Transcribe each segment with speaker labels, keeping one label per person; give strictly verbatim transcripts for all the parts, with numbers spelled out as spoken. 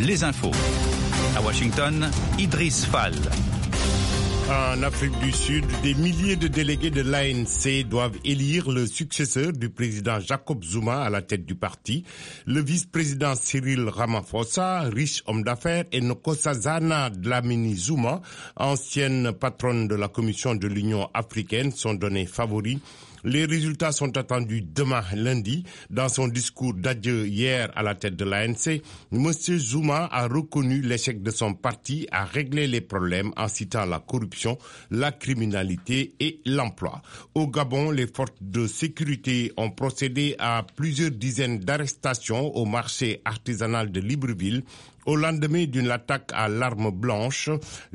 Speaker 1: les infos. À Washington, Idriss Fall.
Speaker 2: En Afrique du Sud, des milliers de délégués de l'A N C doivent élire le successeur du président Jacob Zuma à la tête du parti. Le vice-président Cyril Ramaphosa, riche homme d'affaires, et Nkosazana Dlamini Zuma, ancienne patronne de la Commission de l'Union africaine, sont donnés favoris. Les résultats sont attendus demain lundi. Dans son discours d'adieu hier à la tête de l'A N C, M. Zuma a reconnu l'échec de son parti à régler les problèmes en citant la corruption, la criminalité et l'emploi. Au Gabon, les forces de sécurité ont procédé à plusieurs dizaines d'arrestations au marché artisanal de Libreville. Au lendemain d'une attaque à l'arme blanche,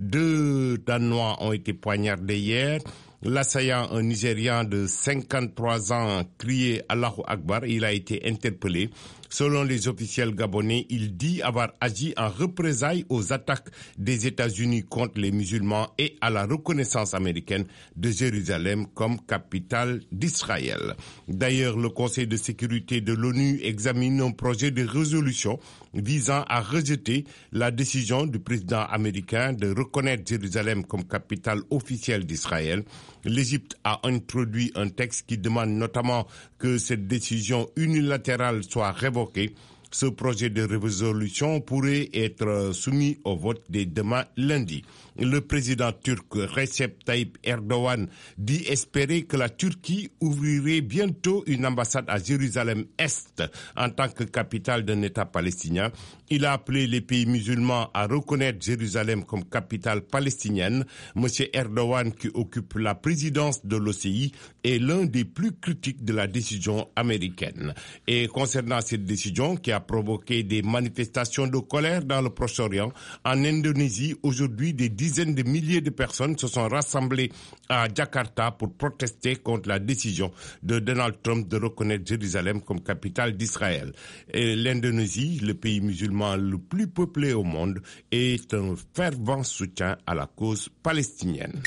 Speaker 2: deux Danois ont été poignardés hier. L'assaillant, un Nigérian de cinquante-trois ans, criait Allahu Akbar. Il a été interpellé. Selon les officiels gabonais, il dit avoir agi en représailles aux attaques des États-Unis contre les musulmans et à la reconnaissance américaine de Jérusalem comme capitale d'Israël. D'ailleurs, le Conseil de sécurité de l'ONU examine un projet de résolution visant à rejeter la décision du président américain de reconnaître Jérusalem comme capitale officielle d'Israël. L'Égypte a introduit un texte qui demande notamment que cette décision unilatérale soit révoquée. Ce projet de résolution pourrait être soumis au vote dès demain lundi. Le président turc Recep Tayyip Erdogan dit espérer que la Turquie ouvrirait bientôt une ambassade à Jérusalem-Est en tant que capitale d'un État palestinien. Il a appelé les pays musulmans à reconnaître Jérusalem comme capitale palestinienne. Monsieur Erdogan, qui occupe la présidence de l'O C I, est l'un des plus critiques de la décision américaine. Et concernant cette décision qui a provoqué des manifestations de colère dans le Proche-Orient, en Indonésie, aujourd'hui, des dizaines de milliers de personnes se sont rassemblées à Jakarta pour protester contre la décision de Donald Trump de reconnaître Jérusalem comme capitale d'Israël. Et l'Indonésie, le pays musulman le plus peuplé au monde, est un fervent soutien à la cause palestinienne.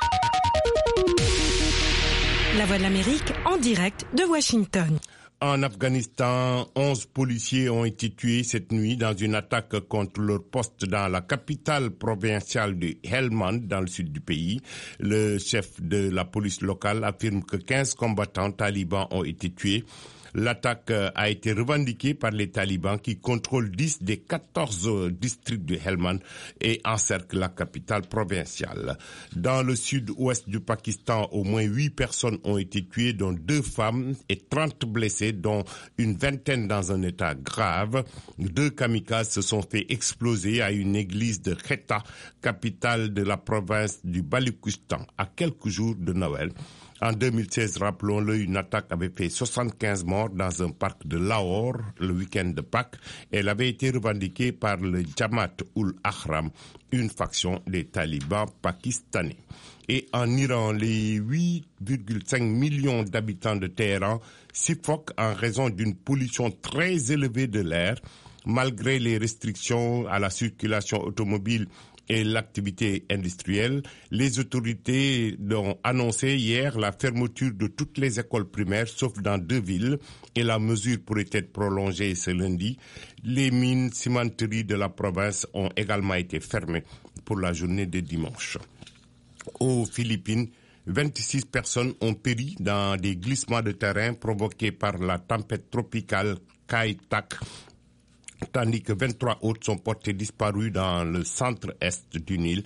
Speaker 3: La Voix de l'Amérique en direct de Washington.
Speaker 2: En Afghanistan, onze policiers ont été tués cette nuit dans une attaque contre leur poste dans la capitale provinciale de Helmand, dans le sud du pays. Le chef de la police locale affirme que quinze combattants talibans ont été tués. L'attaque a été revendiquée par les talibans qui contrôlent dix des quatorze districts de Helmand et encerclent la capitale provinciale. Dans le sud-ouest du Pakistan, au moins huit personnes ont été tuées, dont deux femmes et trente blessés, dont une vingtaine dans un état grave. Deux kamikazes se sont fait exploser à une église de Quetta, capitale de la province du Baluchistan, à quelques jours de Noël. En deux mille seize, rappelons-le, une attaque avait fait soixante-quinze morts dans un parc de Lahore le week-end de Pâques. Elle avait été revendiquée par le Jamaat-ul-Ahram, une faction des talibans pakistanais. Et en Iran, les huit virgule cinq millions d'habitants de Téhéran suffoquent en raison d'une pollution très élevée de l'air. Malgré les restrictions à la circulation automobile et l'activité industrielle, les autorités ont annoncé hier la fermeture de toutes les écoles primaires, sauf dans deux villes, et la mesure pourrait être prolongée ce lundi. Les mines cimenteries de la province ont également été fermées pour la journée de dimanche. Aux Philippines, vingt-six personnes ont péri dans des glissements de terrain provoqués par la tempête tropicale Kai-Tak, tandis que vingt-trois autres sont portés disparus dans le centre-est du Nil.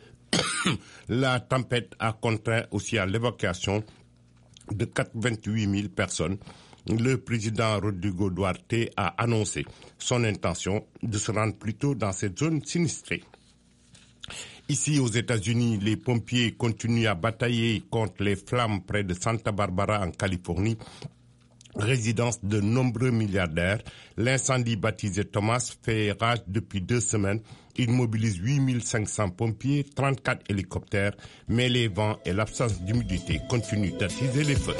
Speaker 2: La tempête a contraint aussi à l'évacuation de quatre-vingt-huit mille personnes. Le président Rodrigo Duterte a annoncé son intention de se rendre plus tôt dans cette zone sinistrée. Ici, aux États-Unis, les pompiers continuent à batailler contre les flammes près de Santa Barbara, en Californie, résidence de nombreux milliardaires. L'incendie baptisé Thomas fait rage depuis deux semaines. Il mobilise huit mille cinq cents pompiers, trente-quatre hélicoptères, mais les vents et l'absence d'humidité continuent d'attiser les feux.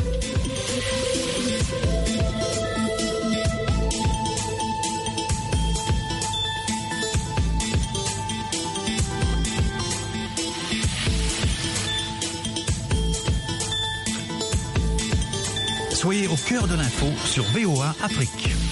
Speaker 1: Soyez au cœur de l'info sur V O A Afrique.